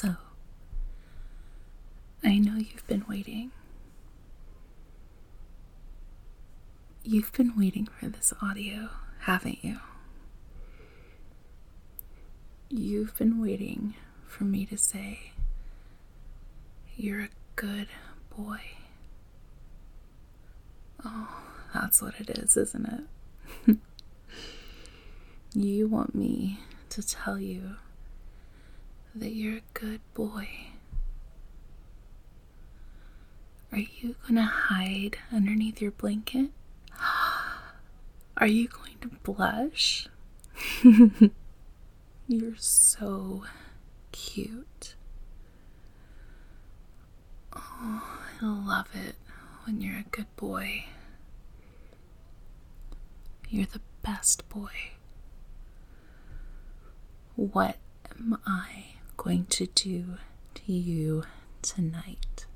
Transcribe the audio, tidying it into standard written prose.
So, I know you've been waiting. You've been waiting for this audio, haven't you? You've been waiting for me to say, you're a good boy. Oh, that's what it is, isn't it? You want me to tell you that you're a good boy. Are you gonna hide underneath your blanket? Are you going to blush? You're so cute. Oh, I love it when you're a good boy. You're the best boy. What am I going to do to you tonight?